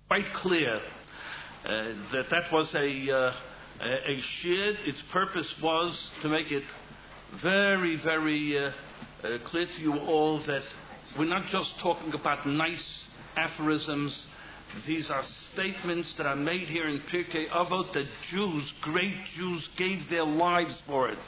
quite clear that was a shir. Its purpose was to make it very, very clear to you all that we're not just talking about nice aphorisms. These are statements that are made here in Pirkei Avot that Jews, great Jews, gave their lives for it.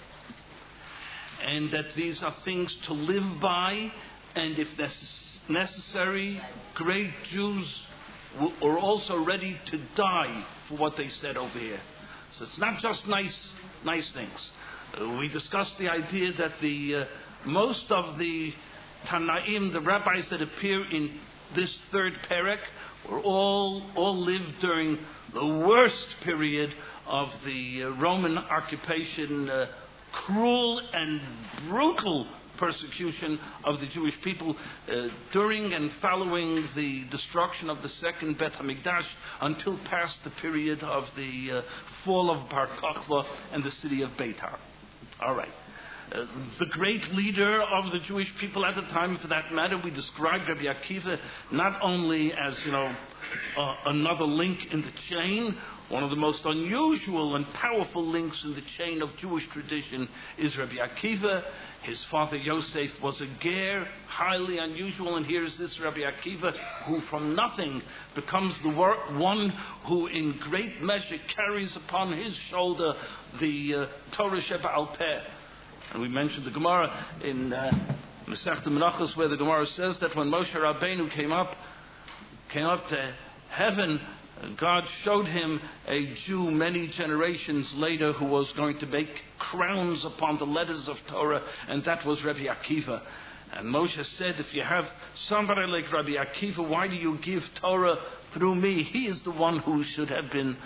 And that these are things to live by, and if necessary, great Jews are also ready to die for what they said over here. So it's not just nice things. We discussed the idea that the most of the Tanaim, the rabbis that appear in this third perek, were all lived during the worst period of the Roman occupation, cruel and brutal persecution of the Jewish people during and following the destruction of the second Bet HaMikdash until past the period of the fall of Bar Kokhba and the city of Beitar. All right. The great leader of the Jewish people at the time, for that matter, we described Rabbi Akiva not only as, another link in the chain. One of the most unusual and powerful links in the chain of Jewish tradition is Rabbi Akiva. His father Yosef was a ger, highly unusual, and here's this Rabbi Akiva who from nothing becomes the one who in great measure carries upon his shoulder the Torah Sheba'al Peh. And we mentioned the Gemara in Masechta Menachos, where the Gemara says that when Moshe Rabbeinu came up to heaven, God showed him a Jew many generations later who was going to make crowns upon the letters of Torah, and that was Rabbi Akiva. And Moshe said, if you have somebody like Rabbi Akiva, why do you give Torah through me? He is the one who should have been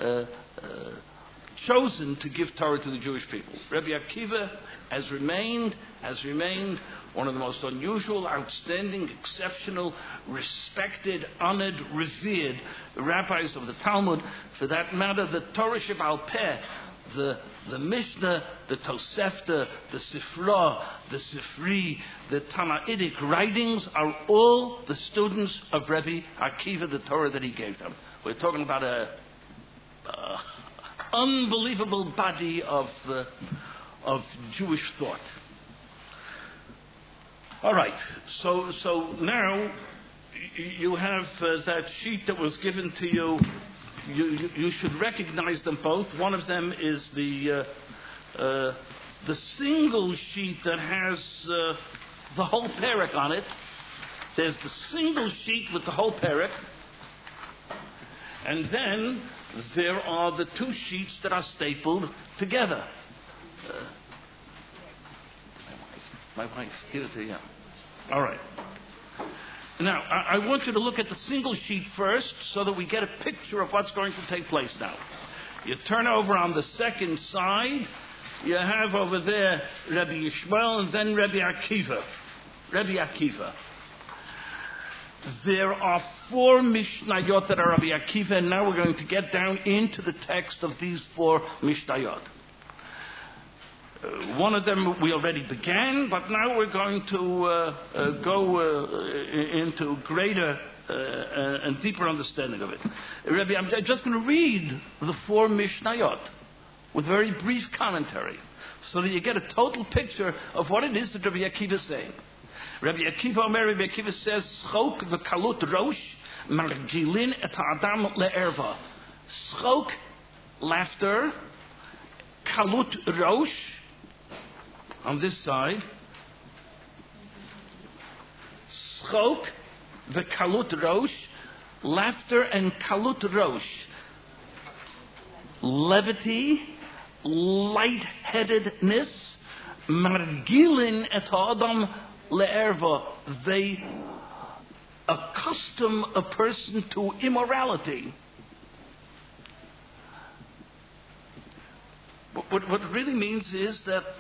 chosen to give Torah to the Jewish people. Rabbi Akiva has remained one of the most unusual, outstanding, exceptional, respected, honored, revered rabbis of the Talmud. For that matter, the Torah Sheba'al Peh, the Mishnah, the Tosefta, the Sifra, the Sifri, the Tanaitic writings are all the students of Rabbi Akiva, the Torah that he gave them. We're talking about a unbelievable body of Jewish thought. All right, so now you have that sheet that was given to you. You should recognize them both. One of them is the single sheet that has the whole perek on it. There's the single sheet with the whole perek, and then there are the two sheets that are stapled together. My wife, give it to you. All right. Now, I want you to look at the single sheet first so that we get a picture of what's going to take place now. You turn over on the second side. You have over there Rabbi Yishmael and then Rabbi Akiva. Rabbi Akiva. There are 4 Mishnayot that are Rabbi Akiva, and now we're going to get down into the text of these 4 Mishnayot. One of them we already began, but now we're going to go into greater and deeper understanding of it. Rabbi, I'm just going to read the 4 Mishnayot with very brief commentary so that you get a total picture of what it is that Rabbi Akiva is saying. Rabbi Akiva says, Schok v'kalut rosh margilin et ha'adam le'erva. Schok, laughter, kalut rosh, on this side. Schok v'kalut rosh, laughter and kalut rosh. Levity, lightheadedness, margilin et ha'adam le'erva, they accustom a person to immorality. What it really means is that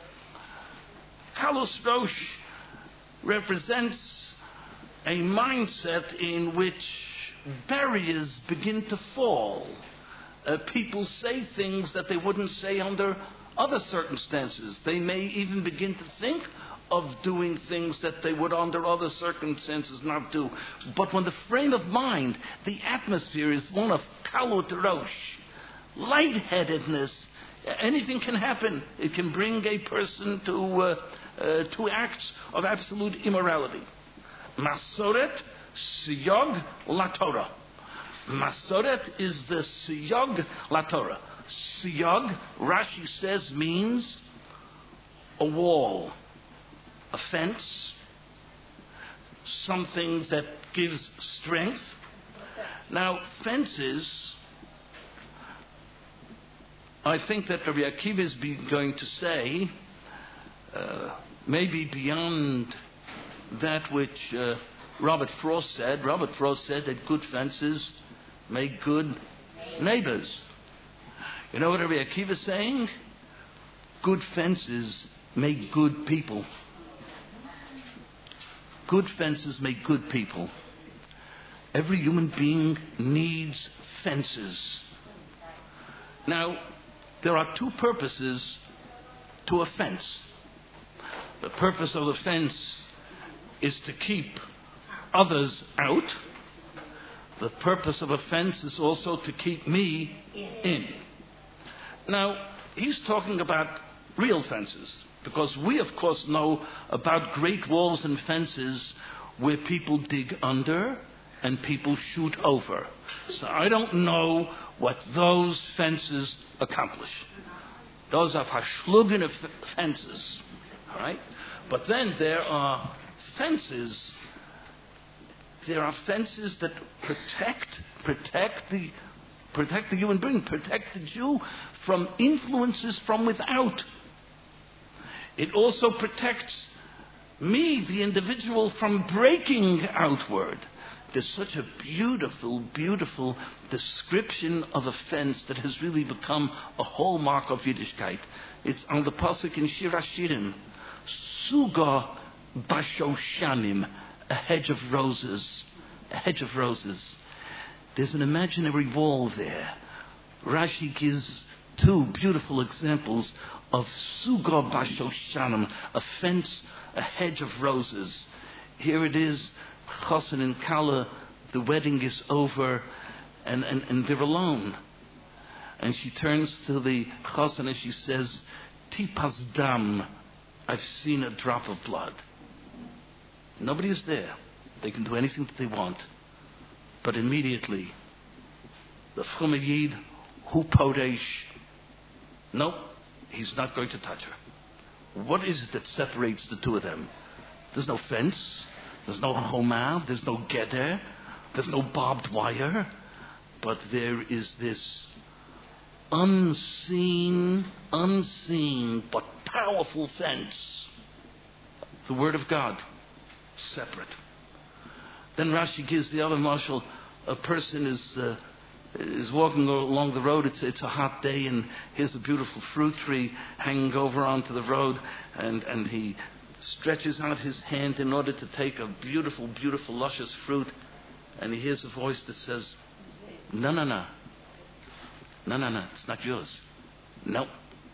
Kalus Rosh represents a mindset in which barriers begin to fall. People say things that they wouldn't say under other circumstances. They may even begin to think of doing things that they would under other circumstances not do. But when the frame of mind, the atmosphere is one of kalut rosh, lightheadedness, anything can happen. It can bring a person to acts of absolute immorality. Masoret siyog la Torah. Masoret is the siyog la Torah. Siyog, Rashi says, means a wall, a fence, something that gives strength. Now, fences, I think that Rabbi Akiva is going to say, maybe beyond that which Robert Frost said. Robert Frost said that good fences make good neighbors. You know what Rabbi Akiva is saying? Good fences make good people. Good fences make good people. Every human being needs fences. Now, there are two purposes to a fence. The purpose of the fence is to keep others out. The purpose of a fence is also to keep me in. Now, he's talking about real fences, because we, of course, know about great walls and fences where people dig under and people shoot over. So I don't know what those fences accomplish. Those are verschlungene fences, all right? But then there are fences. There are fences that protect the human being, protect the Jew from influences from without. It also protects me, the individual, from breaking outward. There's such a beautiful, beautiful description of a fence that has really become a hallmark of Yiddishkeit. It's on the pasuk in Shir HaShirim, Suga Bashoshanim, a hedge of roses, a hedge of roses. There's an imaginary wall there. Rashi gives two beautiful examples of Suga Bashoshanim, a fence, a hedge of roses. Here it is, Chassan and Kala, the wedding is over, and they're alone. And she turns to the Chassan and she says, Tipas dam, I've seen a drop of blood. Nobody is there. They can do anything that they want. But immediately, the Chum Yid, Hu Podesh, no, he's not going to touch her. What is it that separates the two of them? There's no fence. There's no Homa. There's no Geder. There's no barbed wire. But there is this unseen but powerful fence. The Word of God. Separate. Then Rashi gives the other marshal. A person is walking along the road. It's a hot day, and here's a beautiful fruit tree hanging over onto the road, and he stretches out his hand in order to take a beautiful, beautiful, luscious fruit, and he hears a voice that says, No, it's not yours. No.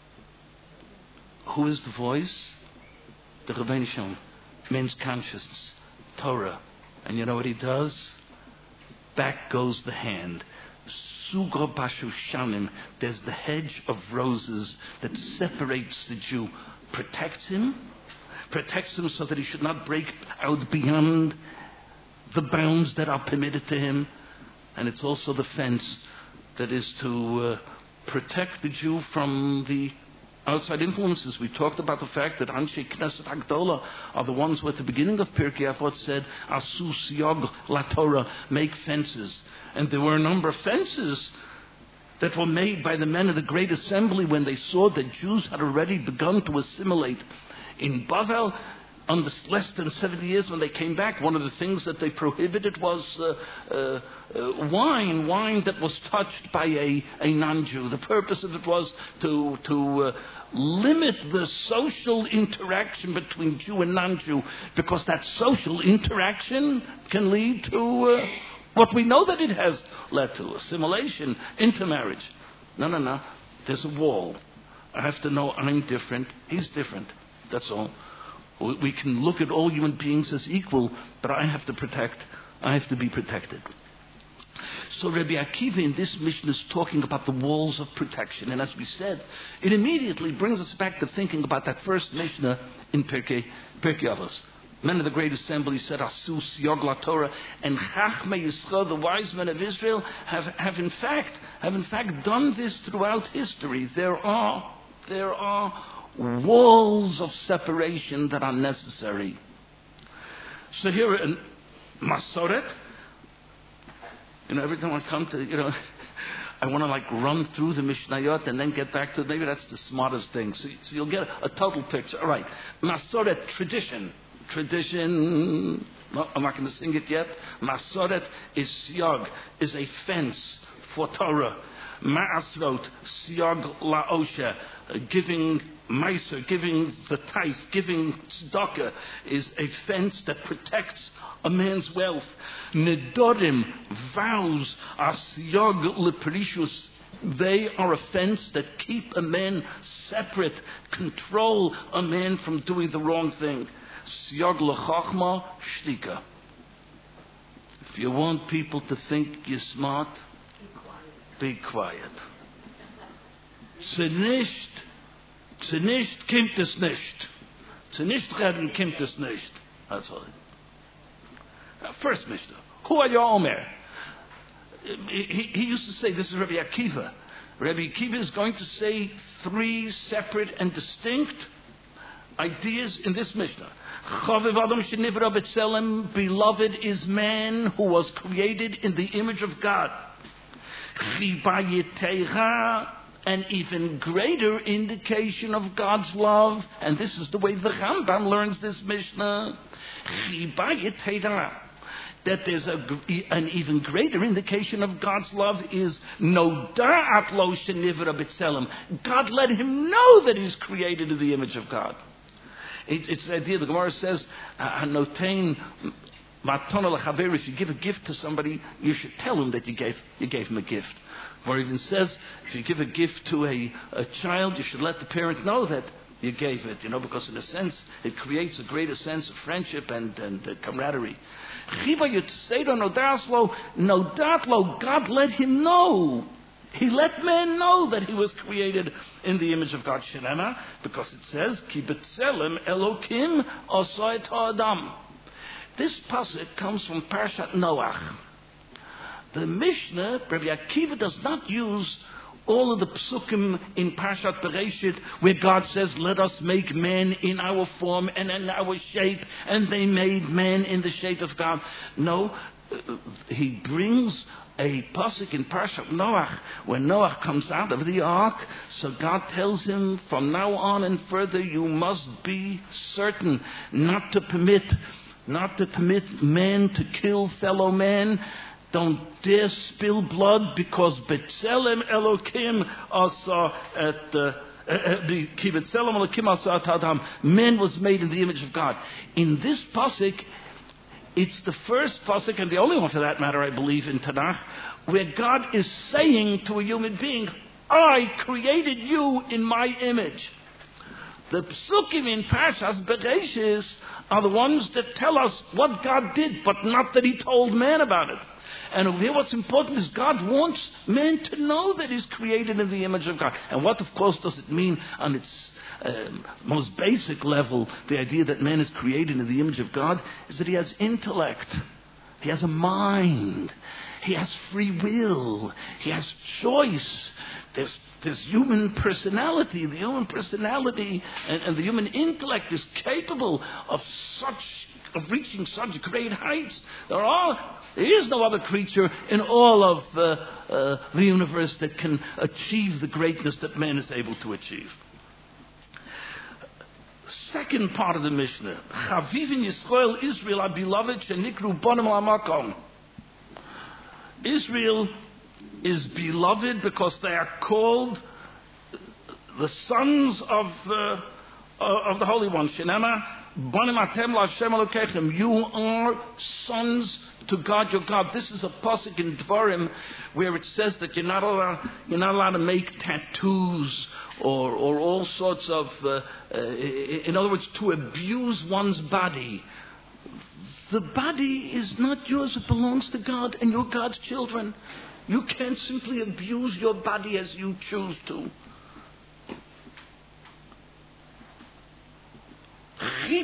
Who is the voice? The Rebbeinu Shalom, men's consciousness, Torah. And you know what he does? Back goes the hand. Suga Bashushanim. There's the hedge of roses that separates the Jew, protects him so that he should not break out beyond the bounds that are permitted to him. And it's also the fence that is to protect the Jew from the outside influences. We talked about the fact that Anshe Knesset Agdola are the ones who at the beginning of Pirkei Avot said, Asu Siyog La Torah, make fences. And there were a number of fences that were made by the men of the Great Assembly when they saw that Jews had already begun to assimilate. In Bavel, under less than 70 years when they came back, one of the things that they prohibited was wine that was touched by a non-Jew. The purpose of it was to limit the social interaction between Jew and non-Jew, because that social interaction can lead to what we know that it has led to, assimilation, intermarriage. No. There's a wall. I have to know I'm different. He's different. That's all. We can look at all human beings as equal, but I have to be protected. So Rabbi Akiva in this mission is talking about the walls of protection. And as we said, it immediately brings us back to thinking about that first Mishnah in Pirkei Avos. Men of the Great Assembly said, Asu Siyog La Torah, and Chachmei Yisrael, the wise men of Israel, have in fact done this throughout history. There are walls of separation that are necessary. So here in Masoret, every time I come to, I want to run through the Mishnayot and then get back to it. Maybe that's the smartest thing. So you'll get a total picture. All right. Masoret, tradition. No, I'm not going to sing it yet. Masoret is siyag, is a fence for Torah. Ma'asrot, siyag la'osha, giving meiser, giving the tithe, giving tzedakah is a fence that protects a man's wealth. Nedorim, vows, are siyag leperishus. They are a fence that keep a man separate, control a man from doing the wrong thing. Siyag lechachma shtika. If you want people to think you're smart, be quiet. Zernischt kommt es nicht. Zernischt reden kommt es nicht. That's all. First Mishnah. Who are your Omer? He used to say, this is Rabbi Akiva. Rabbi Akiva is going to say three separate and distinct ideas in this Mishnah. Beloved is man who was created in the image of God. An even greater indication of God's love, and this is the way the Rambam learns this Mishnah, that there's an even greater indication of God's love is no da'at lo shenivra b'tselem. God let him know that he's created in the image of God. It's the idea. The Gemara says, "Notain matona lechaver." If you give a gift to somebody, you should tell him that you gave him a gift. Or even says, if you give a gift to a child, you should let the parent know that you gave it. Because in a sense, it creates a greater sense of friendship and camaraderie. God let him know. He let man know that he was created in the image of God. Shenema, because it says, Ki b'tselem Elokim asah et ha'adam. This pasuk comes from Parshat Noach. The Mishnah, Rabbi Akiva, does not use all of the psukim in Parshat Bereshit where God says, let us make man in our form and in our shape, and they made man in the shape of God. No, he brings a pasuk in Parshat Noach when Noach comes out of the ark. So God tells him, from now on and further, you must be certain not to permit man to kill fellow man. Don't dare spill blood, because B'Tselem Elokim asa at B'Tselem Elokim asa at Adam. Man was made in the image of God. In this pasuk, it's the first pasuk, and the only one for that matter, I believe, in Tanakh, where God is saying to a human being, I created you in my image. The psukim in Parshas Bereshis are the ones that tell us what God did, but not that he told man about it. And over here what's important is God wants man to know that he's created in the image of God. And what, of course, does it mean on its most basic level? The idea that man is created in the image of God is that he has intellect. He has a mind. He has free will. He has choice. There's human personality. The human personality and the human intellect is capable of reaching such great heights. There is no other creature in all of the universe that can achieve the greatness that man is able to achieve. Second part of the Mishnah. Chavivin Yisrael, Israel are beloved, shenikru bonim lamakom. Israel is beloved because they are called the sons of the Holy One. Shenema, You are sons to God your God. This is a pasuk in Dvarim where it says that you're not allowed to make tattoos or all sorts of, in other words, to abuse one's body. The body is not yours, it belongs to God, and you're God's children. You can't simply abuse your body as you choose to. Same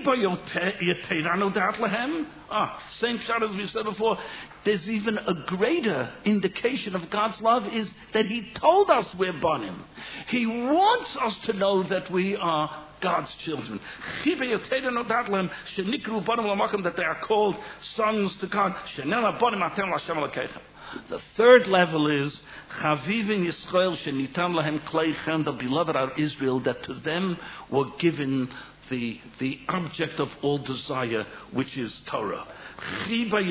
shot as we said before. There's even a greater indication of God's love is that He told us we're Banim. He wants us to know that we are God's children. That they are called sons to God. The third level is the beloved are Israel, that to them were given the object of all desire, which is Torah. There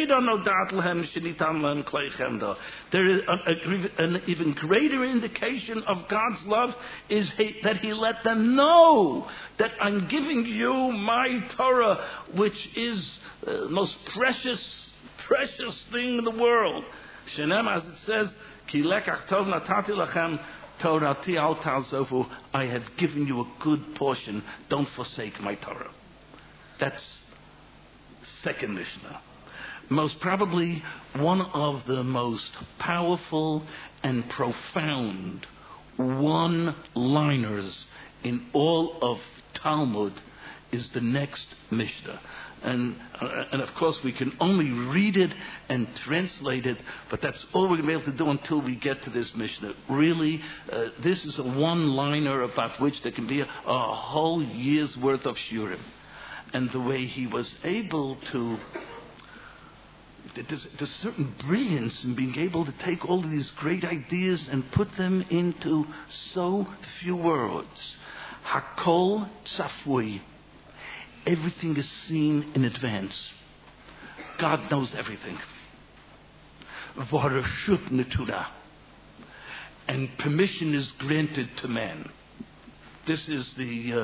is an even greater indication of God's love is that He let them know that I'm giving you my Torah, which is the most precious thing in the world. As it says, Ki lekach tov natati lachem Torati al tazovu, I have given you a good portion. Don't forsake my Torah. That's second Mishnah. Most probably one of the most powerful and profound one-liners in all of Talmud is the next Mishnah. And of course we can only read it and translate it, but that's all we're going to be able to do until we get to this Mishnah. Really, this is a one-liner about which there can be a whole year's worth of shiurim. And the way he was able to... There's certain brilliance in being able to take all of these great ideas and put them into so few words. Hakol tzafui. Everything is seen in advance. God knows everything. V'harashut netura. And permission is granted to man. This is the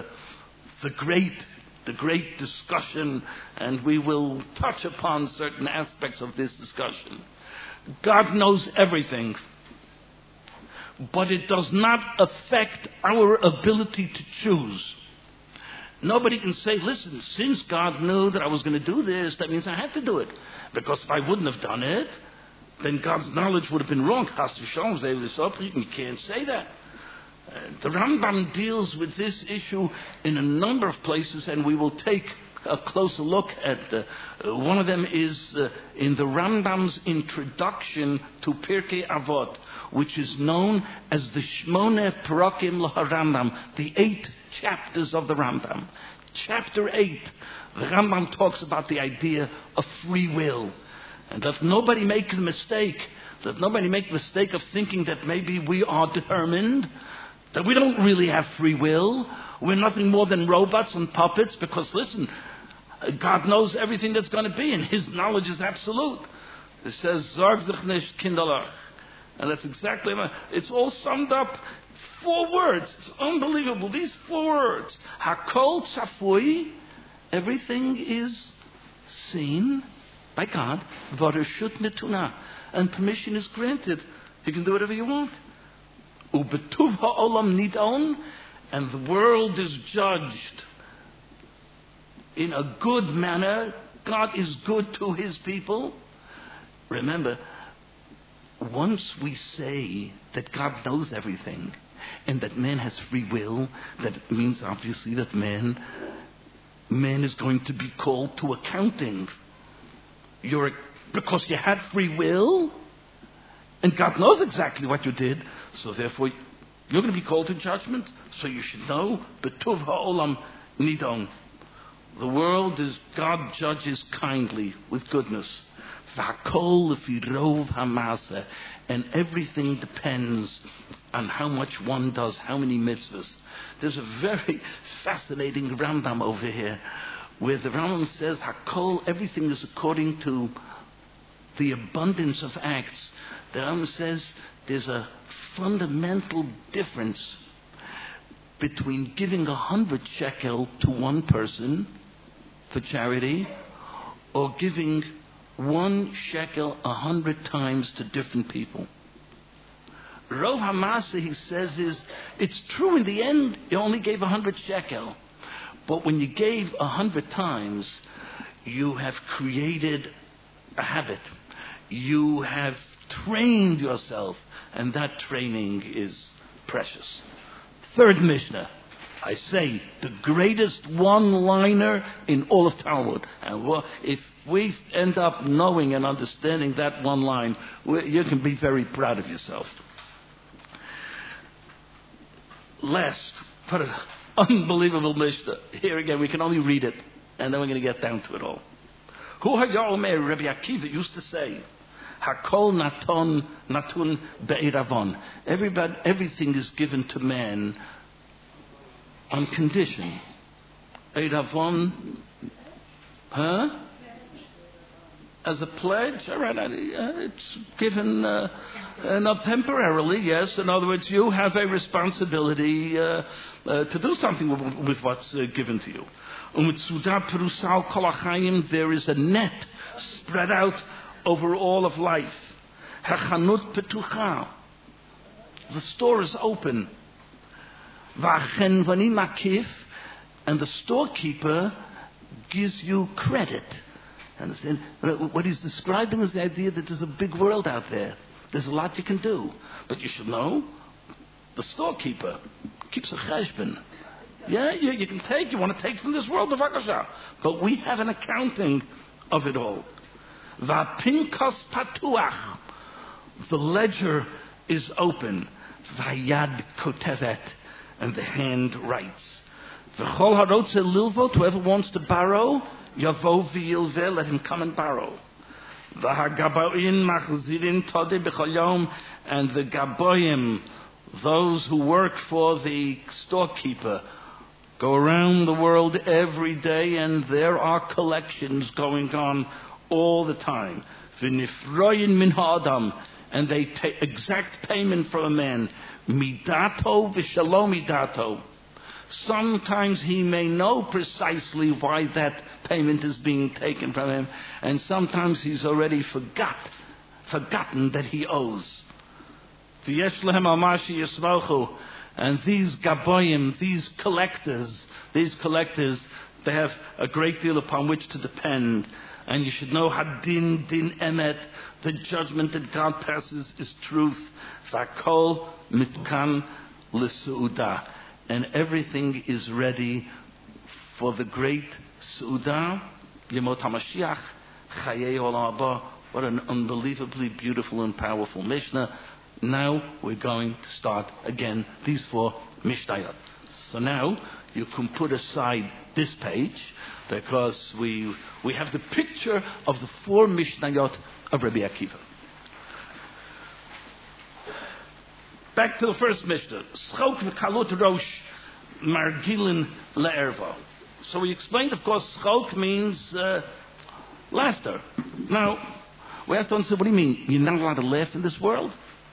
great discussion, and we will touch upon certain aspects of this discussion. God knows everything, but it does not affect our ability to choose. Nobody can say, listen, since God knew that I was going to do this, that means I had to do it. Because if I wouldn't have done it, then God's knowledge would have been wrong. You can't say that. The Rambam deals with this issue in a number of places, and we will take a closer look at one of them is in the Rambam's introduction to Pirkei Avot, which is known as the Shmone Parakim LaHarambam, the 8 chapters of the Rambam. Chapter 8, the Rambam talks about the idea of free will, and that nobody make the mistake of thinking that maybe we are determined, that we don't really have free will. We're nothing more than robots and puppets, because listen, God knows everything that's going to be, and His knowledge is absolute. It says, Zorg sich nicht kinderlach. And that's exactly, it's all summed up 4 words. It's unbelievable. These 4 words. Hakol tzafui. Everything is seen by God. V'harashut netuna. And permission is granted. You can do whatever you want. Ubetuv ha'olam nidon. And the world is judged in a good manner. God is good to His people. Remember, once we say that God knows everything and that man has free will, that means obviously that man is going to be called to accounting. Because you had free will and God knows exactly what you did, so therefore you're going to be called to judgment. So you should know, Betuv ha'olam nidon. The world is, God judges kindly with goodness. V'hakol lefirov hamasa. And everything depends on how much one does, how many mitzvahs. There's a very fascinating Rambam over here, where the Rambam says, Hakol, everything is according to the abundance of acts. The Rambam says there's a fundamental difference between giving 100 shekel to one person for charity, or giving 1 shekel 100 times to different people. Rov Hamasa, he says, is it's true in the end you only gave 100 shekel, but when you gave 100 times, you have created a habit. You have trained yourself, and that training is precious. Third Mishnah, I say, the greatest one-liner in all of Talmud. And if we end up knowing and understanding that one line, you can be very proud of yourself. Last, but an unbelievable Mishnah. Here again, we can only read it, and then we're going to get down to it all. Hu Hayomer, Rabbi Akiva used to say, Hakol natun be'eravon. Everything is given to man on condition. Eravon, as a pledge, all right, it's given not temporarily, yes. In other words, you have a responsibility to do something with what's given to you. There is a net spread out over all of life. The store is open. And the storekeeper gives you credit. Understand? What he's describing is the idea that there's a big world out there. There's a lot you can do. But you should know, the storekeeper keeps a cheshbon. Yeah, you can take, you want to take from this world, but we have an accounting of it all. Va'pinkas patuach. The ledger is open. Vayad kotevet. And the hand writes. V'chol harotze lilvot. Whoever wants to borrow, Yavo v'yilveh, let him come and borrow. V'hagaboim machzirin todeh b'chol yom, and the gaboim, those who work for the storekeeper, go around the world every day, and there are collections going on all the time. V'nifroyin min ha'adam, and they take exact payment from a man. Midato v'shalom midato. Sometimes he may know precisely why that payment is being taken from him, and sometimes he's already forgotten that he owes. And these gaboyim, these collectors, they have a great deal upon which to depend. And you should know hadin din emet, the judgment that God passes is truth. Vakol mitkan l'seuda. And everything is ready for the great Su'udah, Yemot HaMashiach, Chayei Olam Haba. What an unbelievably beautiful and powerful Mishnah. Now we're going to start again these 4 Mishnayot. So now you can put aside this page, because we have the picture of the 4 Mishnayot of Rabbi Akiva. Back to the first Mishnah. Schok v'kalut rosh margilin le'erva. So we explained, of course, schok means laughter. Now, we have to understand, what do you mean? You're not allowed to laugh in this world?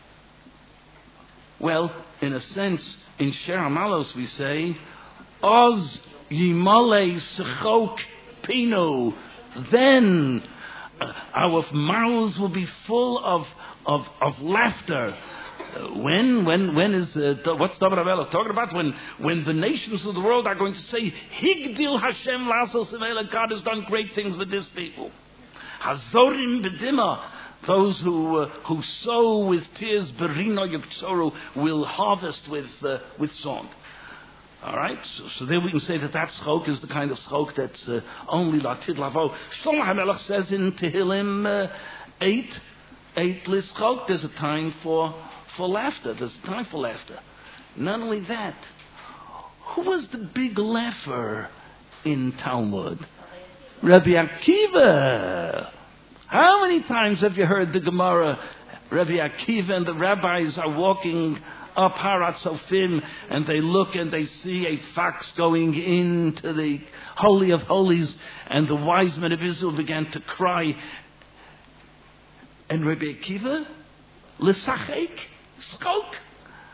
Well, in a sense, in Sher HaMalos we say, Oz yimale schok pino. Then our mouths will be full of laughter. When is what's David Avela talking about? When the nations of the world are going to say, Higdil Hashem Lasos Avela, God has done great things with this people. Hazorim bedima, those who sow with tears, berino yuksoru, will harvest with song. All right, so then we can say that schok is the kind of schok that's only latid lavo. Shlomo HaMelech says in Tehillim 8 lischok, there's a time for laughter. There's a time for laughter. Not only that, who was the big laugher in Talmud? Rabbi Akiva. How many times have you heard the Gemara? Rabbi Akiva and the rabbis are walking up Harat Sofim, and they look and they see a fox going into the Holy of Holies, and the wise men of Israel began to cry. And Rabbi Akiva, L'sachek, skok.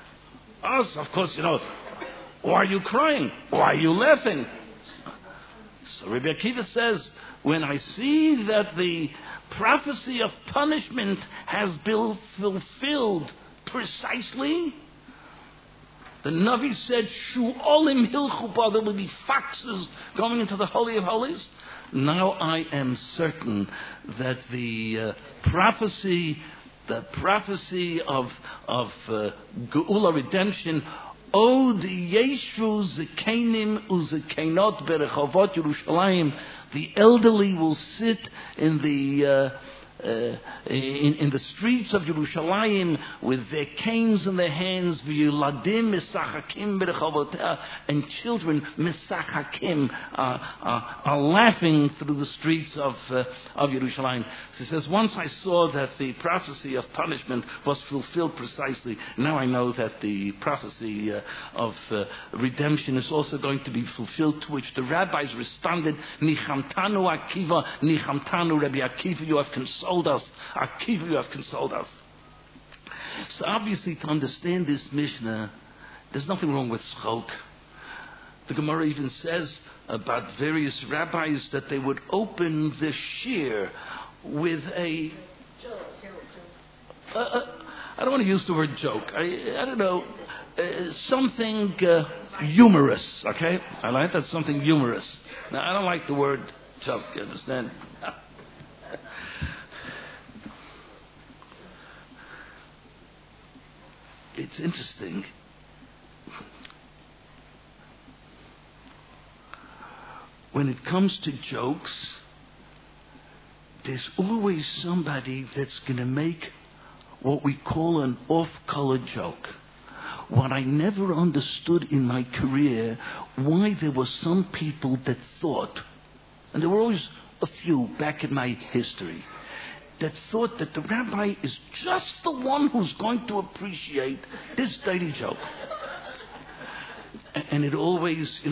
Us, of course, why are you crying? Why are you laughing? So Rabbi Akiva says, when I see that the prophecy of punishment has been fulfilled precisely, the Navi said, Shu'olim hilchupa, there will be foxes going into the Holy of Holies. Now I am certain that the prophecy of Geula redemption, Od Yeshu Zekenim Uzekenot Berechavot Yerushalayim, the elderly will sit in the streets of Yerushalayim with their canes in their hands, v'yuladim misachakim berechavotah, and children misachakim are laughing through the streets of Yerushalayim. So he says, once I saw that the prophecy of punishment was fulfilled precisely, now I know that the prophecy of redemption is also going to be fulfilled, to which the rabbis responded, Nichamtanu Akiva, Nichamtanu Rabbi Akiva, you have consoled us. Akiva, you have consoled us. So obviously, to understand this Mishnah, there's nothing wrong with schok. The Gemara even says about various rabbis that they would open the shir with a... I don't want to use the word joke. I don't know. Something humorous, okay? I like that, something humorous. Now, I don't like the word joke, you understand? It's interesting. When it comes to jokes, there's always somebody that's going to make what we call an off-color joke. What I never understood in my career, why there were some people that thought, and there were always a few back in my history, that thought that the rabbi is just the one who's going to appreciate this dirty joke. And it always,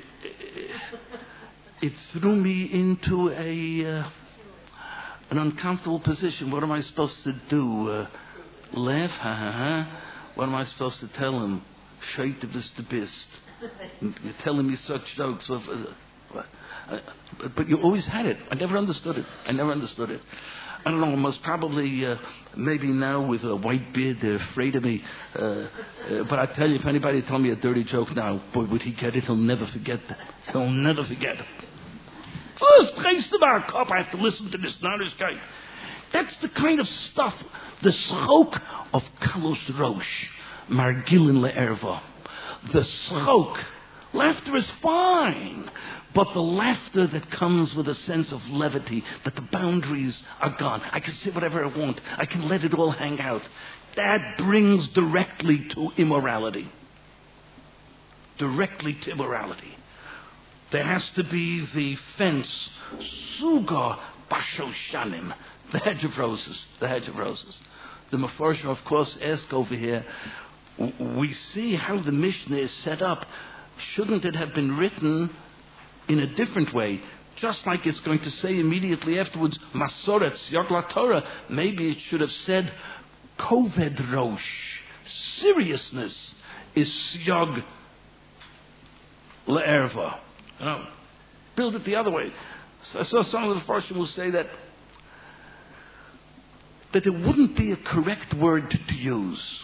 it threw me into an uncomfortable position. What am I supposed to do? Laugh? Ha ha ha. What am I supposed to tell him? Shaitav is the best. You're telling me such jokes. But you always had it. I never understood it. I don't know, most probably, maybe now with a white beard, they're afraid of me. But I tell you, if anybody told me a dirty joke now, boy, would he get it. He'll never forget that. He'll never forget it. First, I have to listen to this Narishkeit. That's the kind of stuff, the schok of Kalos Rosh, Margilin Le'erva. The schok. Laughter is fine, but the laughter that comes with a sense of levity, that the boundaries are gone. I can say whatever I want. I can let it all hang out. That brings directly to immorality. Directly to immorality. There has to be the fence, Suga Bashoshanim, the hedge of roses. The hedge of roses. The Mefarshim, of course, ask over here, we see how the Mishnah is set up. Shouldn't it have been written in a different way? Just like it's going to say immediately afterwards, Masoret, Siyag La Torah. Maybe it should have said, Koved Rosh. Seriousness is Siyag Le'erva. Build it the other way. So I saw some of the Farshim will say that it wouldn't be a correct word to use.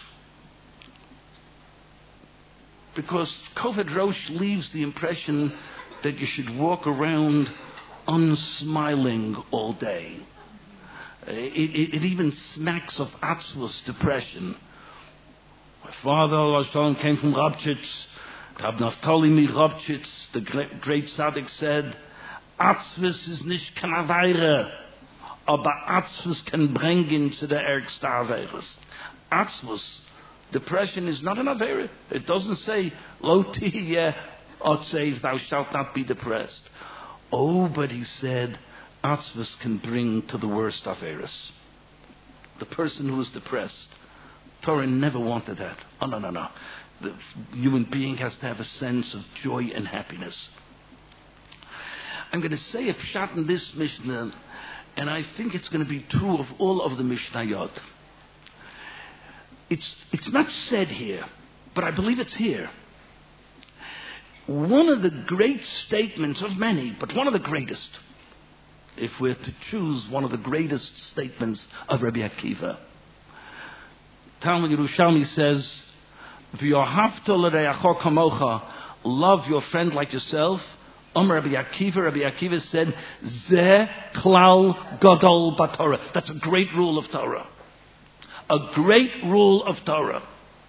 Because Koved Rosh leaves the impression that you should walk around unsmiling all day. It even smacks of Atzvus, depression. My father, Allah came from Rabchitz. Rab Naftali mi Rabchitz, the great tzaddik, said, Atzvus is nicht kana Weire, aber Atzvus can bringen zu der ärgste Averes. Atzvus, depression, is not an Avera. It doesn't say, Lo tihiyeh otzev, thou shalt not be depressed. Oh, but he said, Atzvus can bring to the worst Averas. The person who is depressed. Torah never wanted that. Oh, no. The human being has to have a sense of joy and happiness. I'm going to say a pshat in this Mishnah, and I think it's going to be true of all of the Mishnayot. It's not said here, but I believe it's here. one of the great statements of many, but one of the greatest, if we're to choose one of the greatest statements of Rabbi Akiva. Talmud Yerushalmi says, V'yohavta l'reacho kamocha, love your friend like yourself. Rabbi Akiva said, Zeh klal gadol b'Torah. That's a great rule of Torah. A great rule of Torah.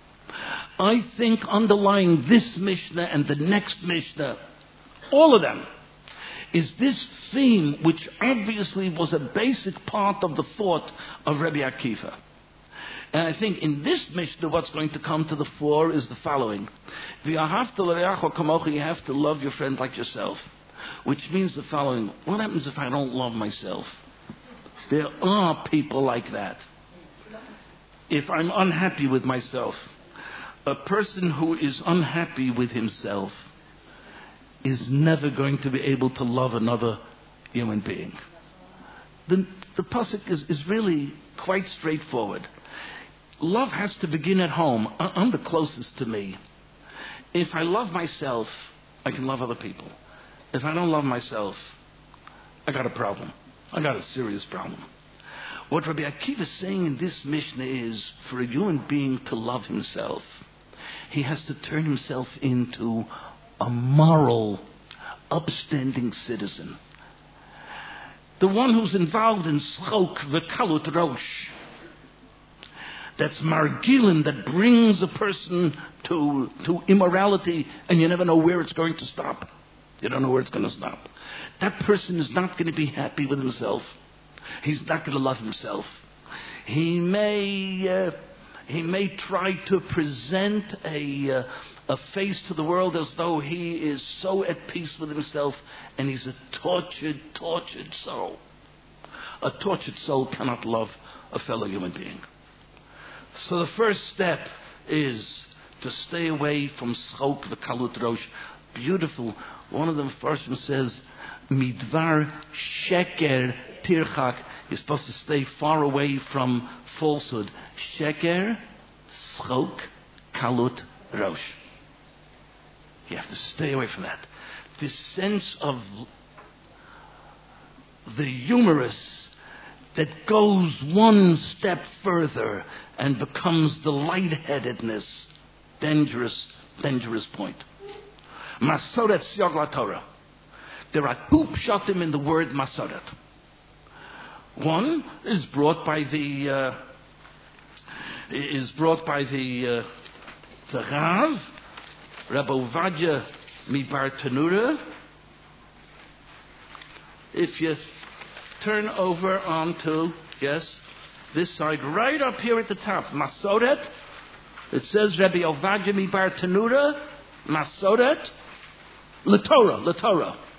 I think underlying this Mishnah and the next Mishnah, all of them, is this theme which obviously was a basic part of the thought of Rabbi Akiva. And I think in this Mishnah what's going to come to the fore is the following. You have to love your friend like yourself. Which means the following. What happens if I don't love myself? There are people like that. If I'm unhappy with myself, a person who is unhappy with himself is never going to be able to love another human being. The pasuk is really quite straightforward. Love has to begin at home. I'm the closest to me. If I love myself, I can love other people. If I don't love myself, I got a problem. I got a serious problem. What Rabbi Akiva is saying in this Mishnah is, for a human being to love himself, he has to turn himself into a moral, upstanding citizen. The one who's involved in schok v'kalut rosh. That's margilin, that brings a person to immorality, and you never know where it's going to stop. You don't know where it's going to stop. That person is not going to be happy with himself. He's not going to love himself. He may try to present a face to the world as though he is so at peace with himself, and he's a tortured soul. A tortured soul cannot love a fellow human being. So the first step is to stay away from schok v'kalut rosh. Beautiful. One of them first says, Midvar sheker tirchak. You're supposed to stay far away from falsehood. Sheker, schok, kalut, rosh. You have to stay away from that. This sense of the humorous that goes one step further and becomes the lightheadedness. Dangerous point. Masoret siyag laTorah. There are two pshatim in the word masoret. One is brought by the Rav, Rabbi Ovadia Mibar Tanura. If you turn over onto, this side, right up here at the top, Masoret. It says Rabbi Ovadia Mibar Tanura, Masoret, LeTorah.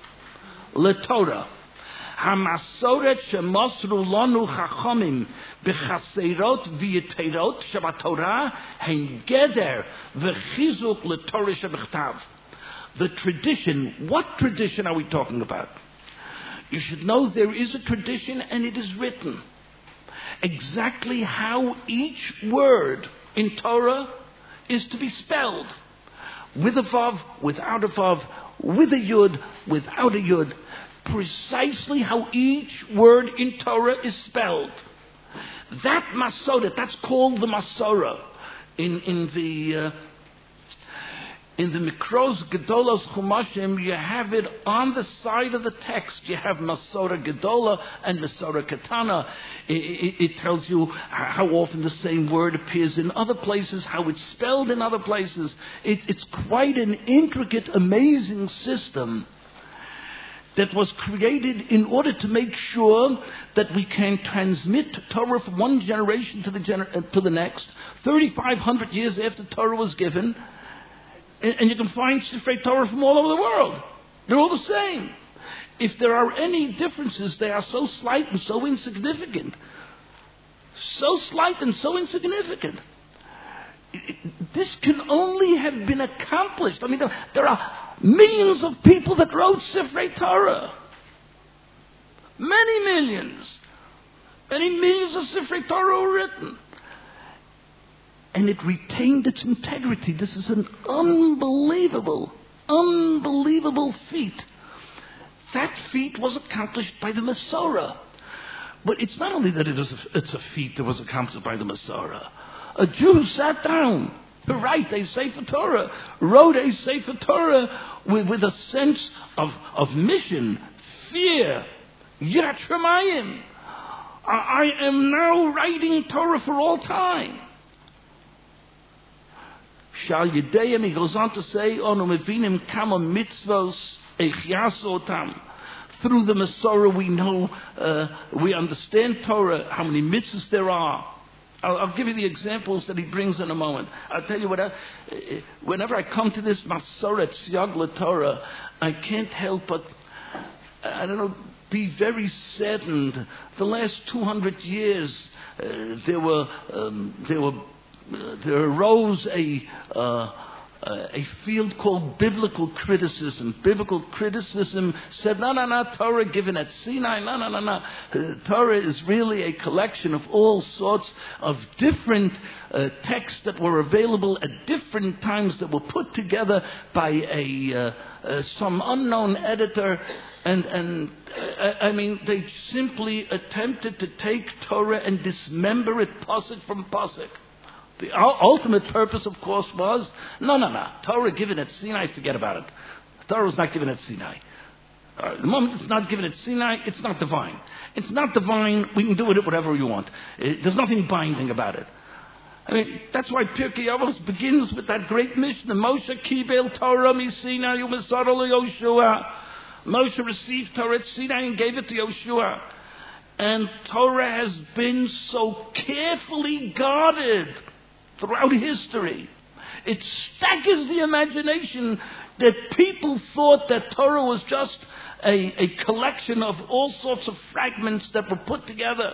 Hamasoret shemosru lanu chachomim b'chaserot v'yiterot shabatorah hein geder v'chizuk LeTorah shebechtav. The tradition, what tradition are we talking about? You should know there is a tradition, and it is written exactly how each word in Torah is to be spelled. With a vav, without a vav, with a yud, without a yud. Precisely how each word in Torah is spelled. That masorah, that's called the masorah. In the Mikros Gedolos Chumashim, you have it on the side of the text. You have Masorah Gedola and Masorah Katana. It tells you how often the same word appears in other places, how it's spelled in other places. It's quite an intricate, amazing system that was created in order to make sure that we can transmit Torah from one generation to the next, 3,500 years after Torah was given. And you can find Sifrei Torah from all over the world. They're all the same. If there are any differences, they are so slight and so insignificant. So slight and so insignificant. This can only have been accomplished. I mean, there are millions of people that wrote Sifrei Torah. Many millions. Many millions of Sifrei Torah were written. And it retained its integrity. This is an unbelievable unbelievable feat. That feat was accomplished by the Masorah. But it's not only that it's a feat that was accomplished by the Masorah. A Jew sat down to write a Sefer Torah, wrote a Sefer Torah with a sense of mission, fear, Yirat Shamayim. I am now writing Torah for all time. Shal Yedeyim, he goes on to say, Onu mevinim kama mitzvos echyasu otam. Through the Masorah we know, we understand Torah, how many mitzvahs there are. I'll give you the examples that he brings in a moment. I'll tell you what, whenever I come to this Masorah Tziyag LaTorah, I can't help but, be very saddened. The last 200 years, there arose a field called biblical criticism. Biblical criticism said, no, Torah given at Sinai, no. Torah is really a collection of all sorts of different texts that were available at different times that were put together by some unknown editor. And they simply attempted to take Torah and dismember it pasuk from pasuk. The ultimate purpose, of course, was, no. Torah given at Sinai, forget about it. Torah was not given at Sinai. The moment it's not given at Sinai, it's not divine. It's not divine, we can do with it whatever you want. There's nothing binding about it. That's why Pirkei Avos begins with that great mission. Moshe Kibel Torah mi Sinai u'Masara Yoshua. Moshe received Torah at Sinai and gave it to Yoshua. And Torah has been so carefully guarded throughout history. It staggers the imagination that people thought that Torah was just a collection of all sorts of fragments that were put together.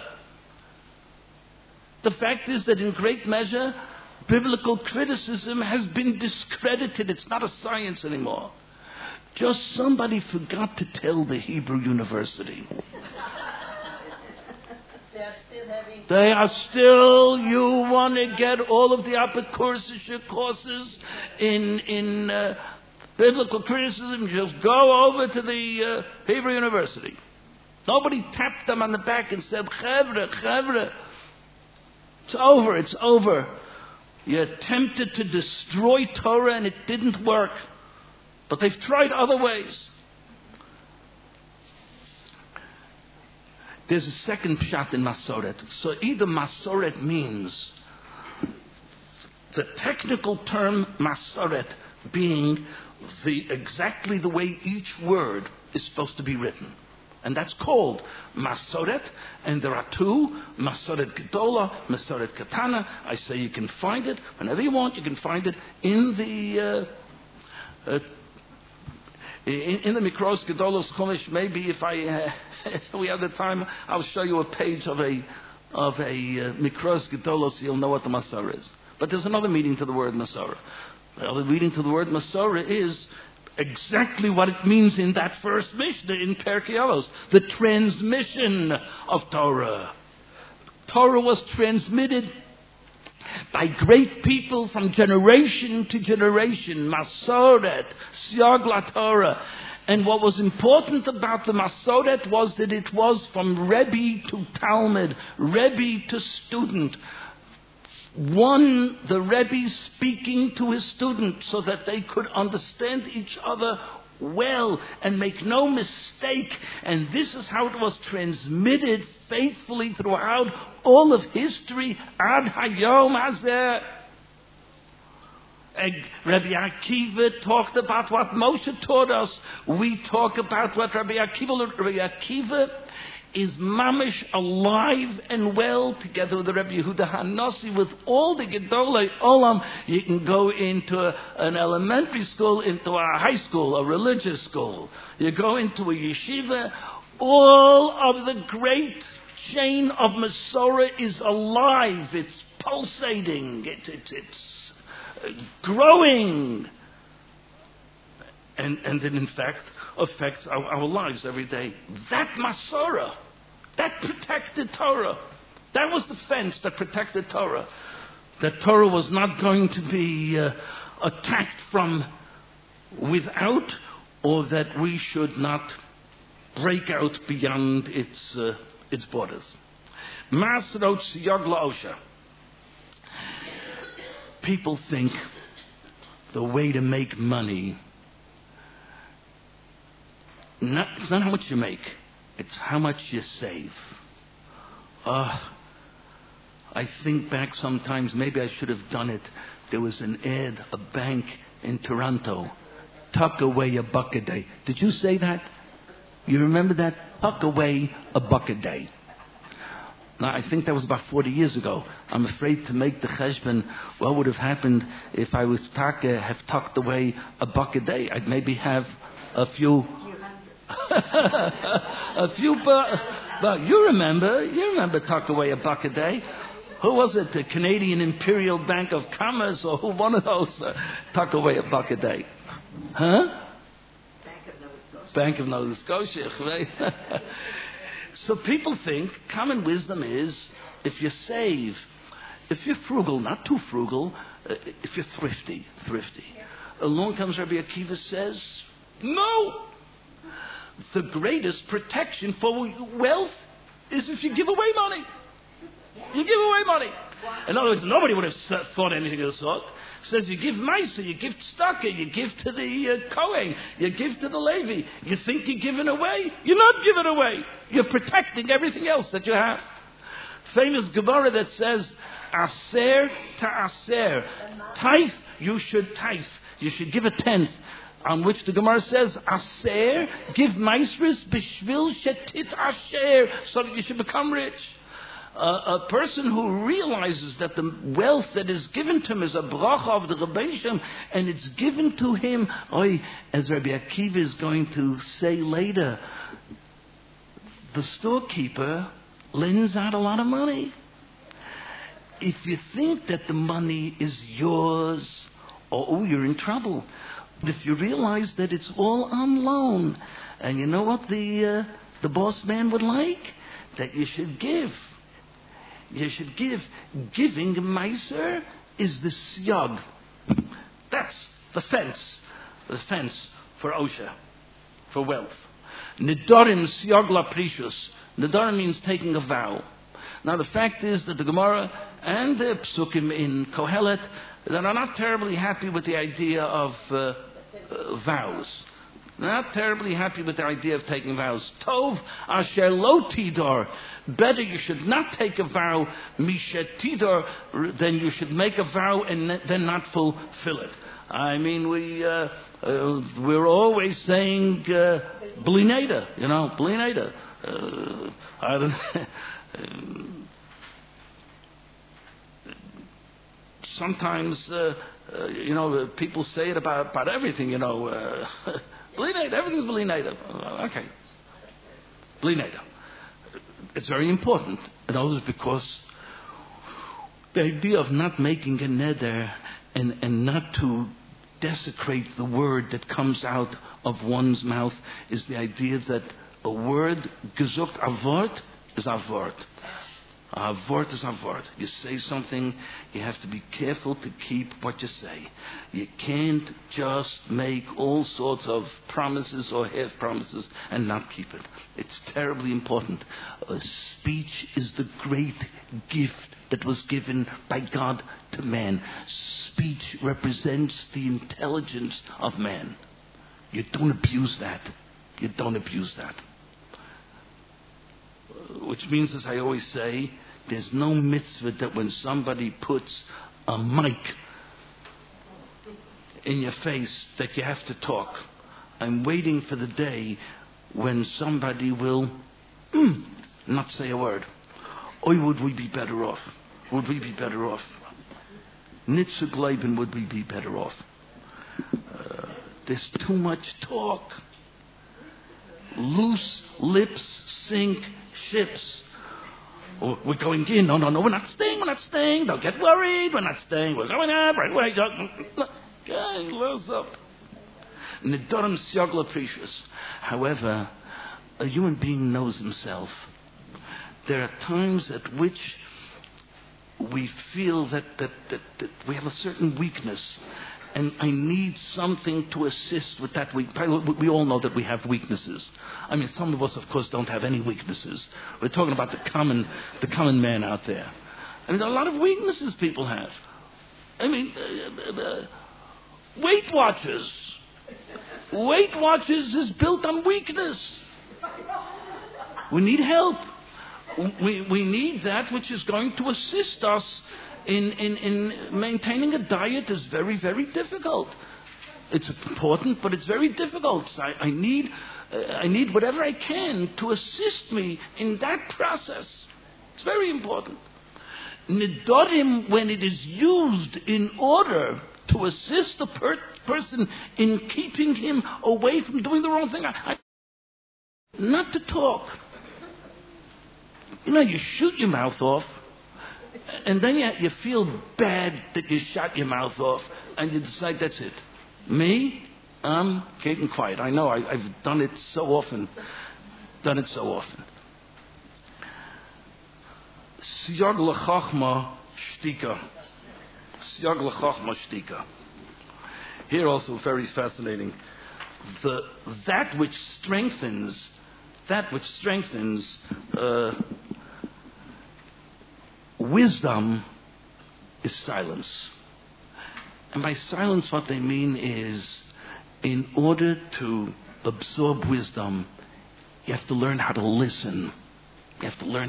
The fact is that in great measure, biblical criticism has been discredited. It's not a science anymore. Just somebody forgot to tell the Hebrew University. They are still, you want to get all of the Apikursische courses in biblical criticism, just go over to the Hebrew University. Nobody tapped them on the back and said, Chevre, it's over. You attempted to destroy Torah and it didn't work. But they've tried other ways. There's a second pshat in Masoret. So either Masoret means the technical term Masoret being exactly the way each word is supposed to be written. And that's called Masoret. And there are two, Masoret Gedola, Masoret Katana. I say you can find it whenever you want. You can find it in the Mikros Gedolos Chumash. Maybe if we have the time, I'll show you a page of a Mikros Gedolos. You'll know what the Masorah is. But there's another meaning to the word Masorah. The other meaning to the word Masorah is exactly what it means in that first Mishnah in Pirkei Avos, the transmission of Torah. Torah was transmitted by great people from generation to generation. Masoret, Tziyag LaTorah. And what was important about the Masoret was that it was from Rebbe to Talmud, Rebbe to student. The Rebbe speaking to his students so that they could understand each other well and make no mistake. And this is how it was transmitted faithfully throughout all of history. Ad Hayom Hazeh. Rabbi Akiva talked about what Moshe taught us. We talk about what Rabbi Akiva is mamish alive and well, together with the Rabbi Yehuda Hanasi, with all the Gedolei Olam. You can go into an elementary school, into a high school, a religious school. You go into a yeshiva. All of the great chain of Masorah is alive. It's pulsating. It's growing. And it in fact affects our lives every day. That Masorah, that protected Torah, that was the fence that protected Torah. That Torah was not going to be attacked from without, or that we should not break out beyond its borders. Masrot Siyagla Osha. People think the way to make money, it's not how much you make, it's how much you save. I think back sometimes, maybe I should have done it. There was an ad, a bank in Toronto, tuck away $1 a day. Did you say that? You remember that? Tuck away $1 a day. Now, I think that was about 40 years ago. I'm afraid to make the cheshbon, what would have happened if I was have tucked away $1 a day? I'd maybe have a few but you remember tuck away $1 a day. Who was it? The Canadian Imperial Bank of Commerce, or who? One of those tuck away $1 a day. Huh? Bank of Nova Scotia. Right? So people think common wisdom is if you save, if you're frugal, not too frugal, if you're thrifty. Along comes Rabbi Akiva says, no. The greatest protection for wealth is if you give away money. You give away money. In other words, nobody would have thought anything of the sort. It says you give Maisa, you give Tzedakah, you give to the Kohen, you give to the Levi. You think you're giving away? You're not giving away. You're protecting everything else that you have. Famous Gemara that says, Aser to Aser. Tithe, you should tithe. You should give a tenth. On which the Gemara says, Aser, give Maisris b'shvil shetit asher, so that you should become rich. A person who realizes that the wealth that is given to him is a bracha of the Rebbeinu, and it's given to him, as Rabbi Akiva is going to say later, the storekeeper lends out a lot of money. If you think that the money is yours, you're in trouble. But if you realize that it's all on loan, and you know what the boss man would like? That you should give. You should give. Giving Meiser is the siyag. That's the fence. The fence for Osha, for wealth. Nidorim siyag la precious. Nidorim means taking a vow. Now the fact is that the Gemara and the Psukim in Kohelet that are not terribly happy with the idea of vows. Not terribly happy with the idea of taking vows. Tov asher lo tidor. Better you should not take a vow, mishet tidor, than you should make a vow and then not fulfill it. I mean, we're always saying bli neder, bli neder. I don't. Sometimes, people say it about everything, Bli neder, everything's bli neder. Okay. Bli neder. It's very important. And also because the idea of not making a neder and not to desecrate the word that comes out of one's mouth is the idea that a word, gesucht avort, is avort. Avort is avort. You say something, you have to be careful to keep what you say. You can't just make all sorts of promises or half promises and not keep it. It's terribly important. Speech is the great gift that was given by God to man. Speech represents the intelligence of man. You don't abuse that. You don't abuse that. Which means, as I always say, there's no mitzvah that when somebody puts a mic in your face that you have to talk. I'm waiting for the day when somebody will not say a word. Would we be better off? Would we be better off? Nitzug Leiben, would we be better off? There's too much talk. Loose lips sink ships. We're going in. No, we're not staying. Don't get worried. We're not staying. We're going up. Right away. Okay, close up. Nidorim siyagla precious. However, a human being knows himself. There are times at which we feel that we have a certain weakness. And I need something to assist with that weak. We all know that we have weaknesses. I mean, some of us, of course, don't have any weaknesses. We're talking about the common man out there. I mean, there are a lot of weaknesses people have. I mean, Weight Watchers. Weight Watchers is built on weakness. We need help. We need that which is going to assist us in maintaining a diet is very, very difficult. It's important, but it's very difficult. So I need whatever I can to assist me in that process. It's very important. Nidorim, when it is used in order to assist a person in keeping him away from doing the wrong thing, not to talk. You know, you shoot your mouth off, and then you feel bad that you shot your mouth off, and you decide that's it. Me, I'm getting quiet. I know I've done it so often. Siyag l'chachma shtika. Siyag l'chachma shtika. Here also very fascinating. That which strengthens wisdom is silence. And by silence, what they mean is, in order to absorb wisdom, you have to learn how to listen. There's going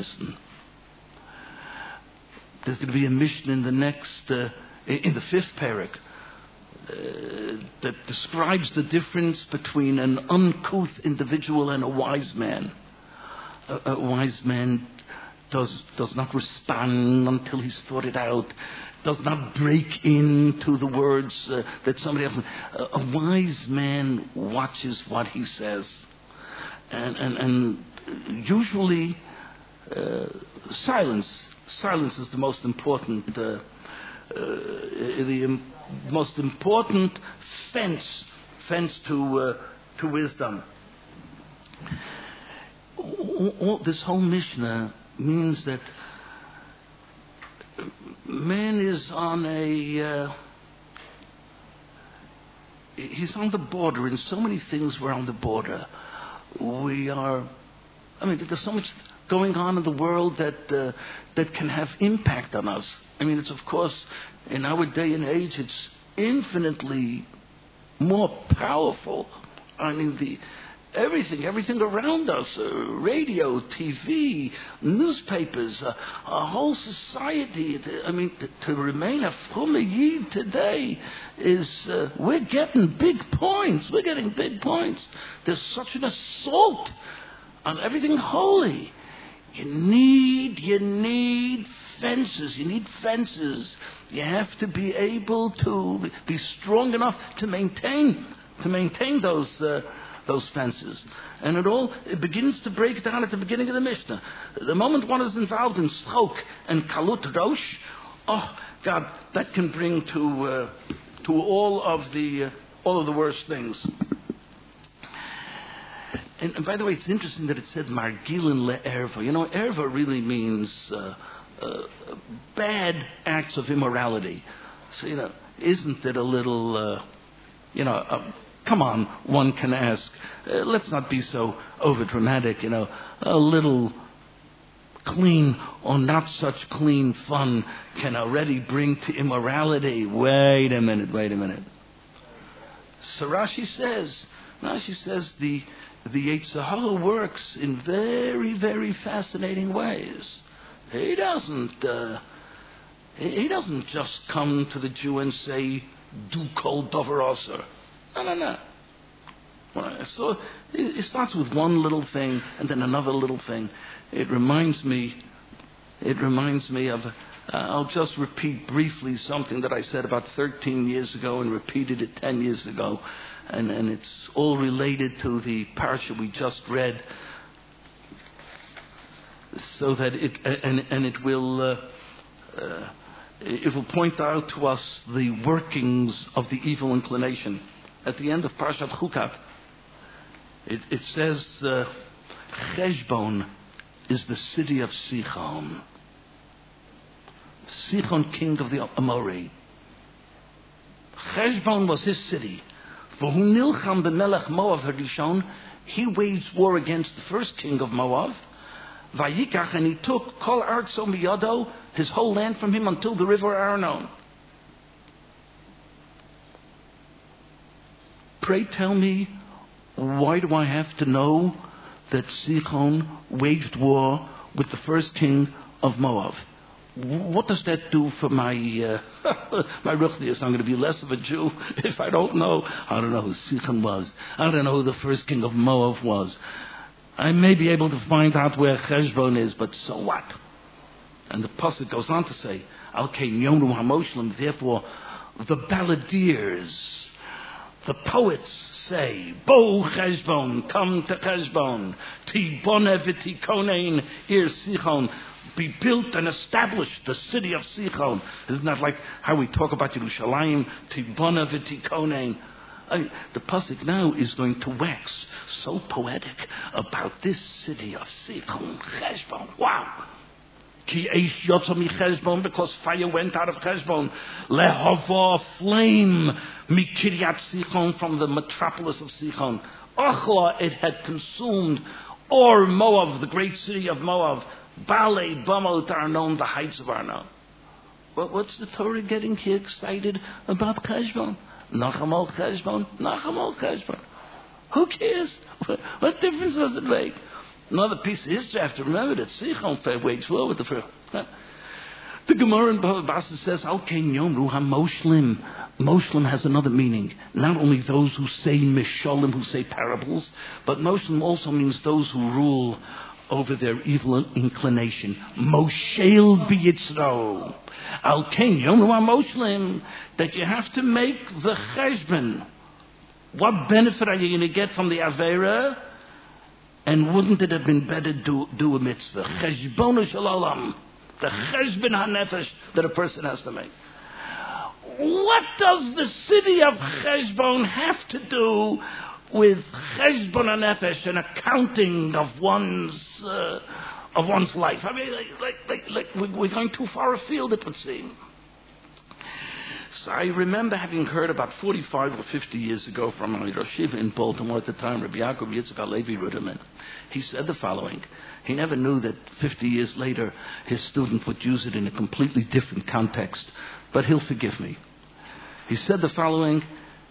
to be a mission in the next, in the 5th parak, that describes the difference between an uncouth individual and a wise man. A wise man does not respond until he's thought it out, does not break into the words that somebody else. A wise man watches what he says, and usually silence is the most important. The most important fence to wisdom. This whole Mishnah means that man is on he's on the border. In so many things we're on the border. There's so much going on in the world that can have impact on us. I mean, it's of course, in our day and age, it's infinitely more powerful. I mean, everything around us, radio, TV, newspapers, a whole society. To remain a Frum Yid today is, we're getting big points. There's such an assault on everything holy. You need fences. You have to be able to be strong enough to maintain those fences. And it begins to break down at the beginning of the Mishnah. The moment one is involved in schok and kalut rosh, oh God, that can bring to all of the worst things. And by the way, it's interesting that it said margilin le'erva. You know, erva really means bad acts of immorality. So, isn't it a little, come on, one can ask. Let's not be so over-dramatic, a little clean or not such clean fun can already bring to immorality. Wait a minute. So Rashi says the Yetzer Hara works in very, very fascinating ways. He doesn't just come to the Jew and say, "Do kol davar aser." No. So it starts with one little thing and then another little thing. It reminds me of. I'll just repeat briefly something that I said about 13 years ago and repeated it 10 years ago. And it's all related to the parasha we just read, so that it will point out to us the workings of the evil inclination. At the end of Parashat Chukat, it says Cheshbon is the city of Sichon. Sichon, king of the Amori. Cheshbon was his city. For who nilcham b'melech Moav harishon, he waged war against the first king of Moav. Vayikach, and he took kol artso miyado, his whole land from him until the river Arnon. Pray tell me, why do I have to know that Sichon waged war with the first king of Moab? What does that do for my my ruchnius? I'm going to be less of a Jew if I don't know. I don't know who Sichon was. I don't know who the first king of Moab was. I may be able to find out where Cheshbon is, but so what? And the pasuk goes on to say, Al Kein Yomru HaMoshlim, therefore the balladeers, the poets say, Bo Cheshbon, come to Cheshbon, Tibone v'tikonein ir Sichon, be built and established the city of Sichon. Isn't that like how we talk about Yerushalayim, Tibone v'tikonein? The pasuk now is going to wax so poetic about this city of Sichon, Cheshbon. Wow! Ki eish yotzo mi Cheshbon, because fire went out of Cheshbon. Lehova, flame mi Kiryat Sichon, from the metropolis of Sichon. Ochla, it had consumed Or Moav, the great city of Moav. Bale Bamot Arnon, the heights of Arnon. But what's the Torah getting here excited about Cheshbon? Nacham al Cheshbon, Nacham al Cheshbon. Who cares? What difference does it make? Another piece of history, I have to remember that Sichon waged war with the first. The Gemara in Bava Basra says, Al Kein Yomru HaMoshlim. Moshlim has another meaning. Not only those who say Misholim, who say parables, but Moshlim also means those who rule over their evil inclination. Moshel B'Yitzro. Al Kein Yomru HaMoshlim. That you have to make the Cheshbon. What benefit are you going to get from the Avera? And wouldn't it have been better to do a mitzvah? Cheshbonu Shalom. The Cheshbon HaNefesh that a person has to make. What does the city of Cheshbon have to do with Cheshbon HaNefesh, an accounting of one's life? I mean, like we're going too far afield, it would seem. So I remember having heard about 45 or 50 years ago from a Rosh Yeshiva in Baltimore at the time, Rabbi Yaakov Yitzchak Halevi Ruderman. He said the following. He never knew that 50 years later his student would use it in a completely different context, but he'll forgive me. He said the following.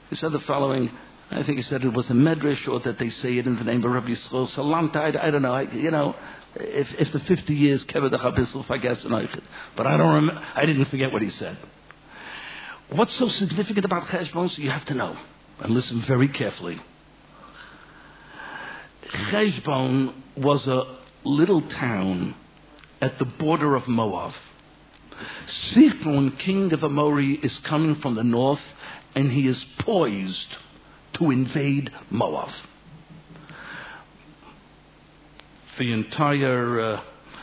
I think he said it was a medrash, or that they say it in the name of Rabbi Yisrael Salamta. I don't know. If the 50 years kever the chabissel fagas and but I don't remember. I didn't forget what he said. What's so significant about Cheshbon? So you have to know and listen very carefully. Cheshbon was a little town at the border of Moab. Sichon, king of Amori, is coming from the north, and he is poised to invade Moab. The entire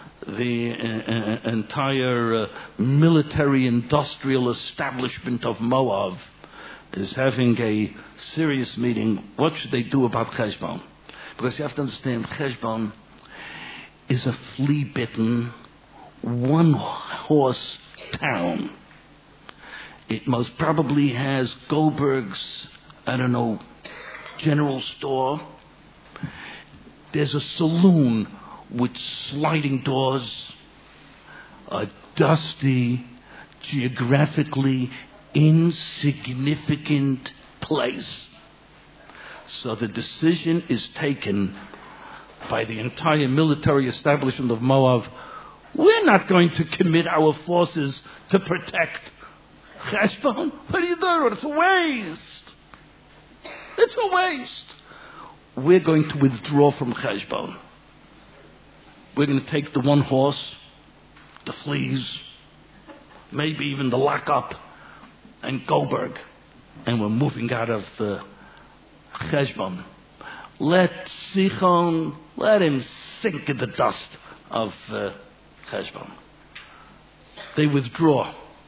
military industrial establishment of Moab is having a serious meeting. What should they do about Cheshbon? Because you have to understand, Cheshbon is a flea-bitten, one-horse town. It most probably has Goldberg's, general store. There's a saloon with sliding doors, a dusty, geographically insignificant place. So the decision is taken by the entire military establishment of Moab. We're not going to commit our forces to protect Cheshbon. What are you doing? It's a waste. It's a waste. We're going to withdraw from Cheshbon. We're going to take the one horse, the fleas, maybe even the lockup, and Goldberg. And we're moving out of Cheshbon. Let Sichon, let him sink in the dust of Cheshbon. They withdraw.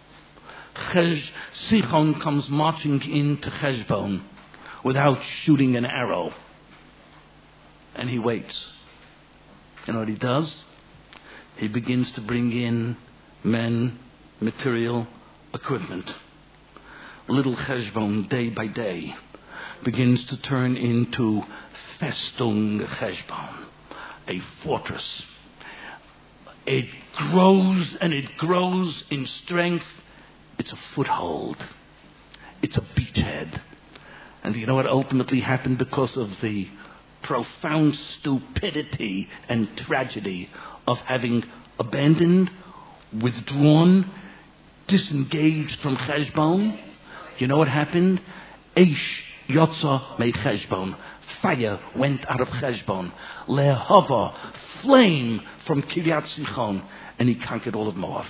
Sichon comes marching into Cheshbon without shooting an arrow. And he waits. You know what he does? He begins to bring in men, material, equipment. little Cheshbon, day by day, begins to turn into Festung Cheshbon, a fortress. It grows and it grows in strength. It's a foothold. It's a beachhead. And you know what ultimately happened because of the profound stupidity and tragedy of having abandoned, withdrawn, disengaged from Cheshbon? You know what happened? Eish yotza made Cheshbon. Fire went out of Cheshbon. Lehava, flame from Kiryat Sichon. And he conquered all of Moab.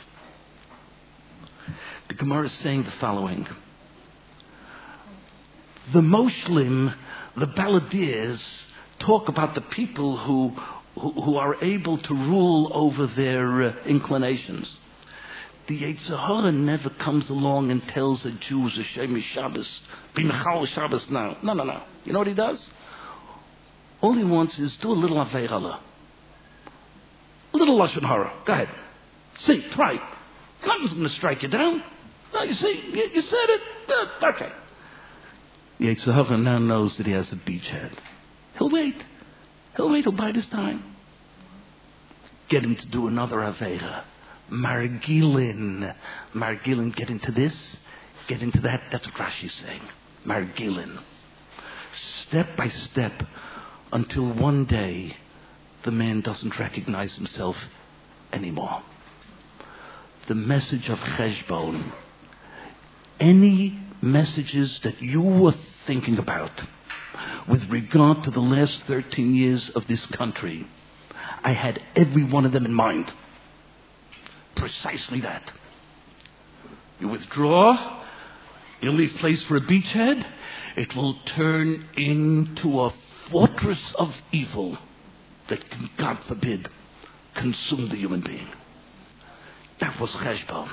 The Gemara is saying the following. The Moshlim, the Baladirs, talk about the people who are able to rule over their inclinations. The Yetzer Hara never comes along and tells the Jews, Hashem Shabbos, be Mechal Shabbos now. No. You know what he does? All he wants is do a little Aveirala. A little Lashon Hara. Go ahead. See, try. Nothing's going to strike you down. No, you see, you said it. Okay. The Yetzer Hara now knows that he has a beachhead. He'll wait. He'll bide his time. Get him to do another Aveira. Margilin, get into this, get into that. That's what Rashi's saying. Margilin. Step by step, until one day the man doesn't recognize himself anymore. The message of Cheshbon. Any messages that you were thinking about with regard to the last 13 years of this country, I had every one of them in mind. Precisely that. You withdraw, you leave place for a beachhead, it will turn into a fortress of evil that can, God forbid, consume the human being. That was Cheshbon.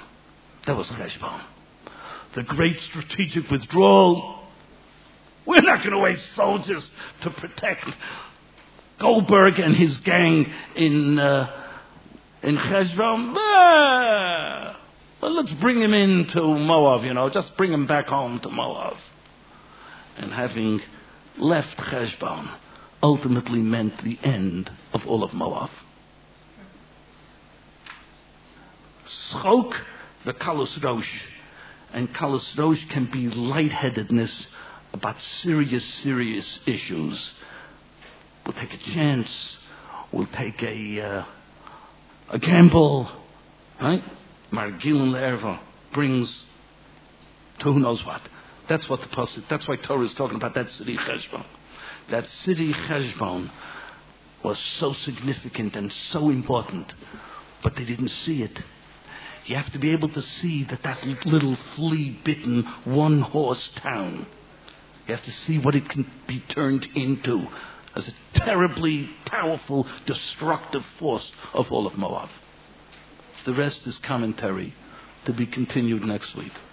The great strategic withdrawal. We're not going to waste soldiers to protect Goldberg and his gang in Cheshbon. Well, let's bring him into Moab, just bring him back home to Moab. And having left Cheshbon ultimately meant the end of all of Moab. Schok the Kalus Rosh. And Kalus Rosh can be lightheadedness about serious issues. We'll take a chance. We'll take a gamble. Right? Margilin Le'erva brings to who knows what. That's what the pasuk. That's why Torah is talking about that city Cheshbon. That city Cheshbon was so significant and so important, but they didn't see it. You have to be able to see that little flea-bitten one-horse town. You have to see what it can be turned into as a terribly powerful, destructive force of all of Moab. The rest is commentary to be continued next week.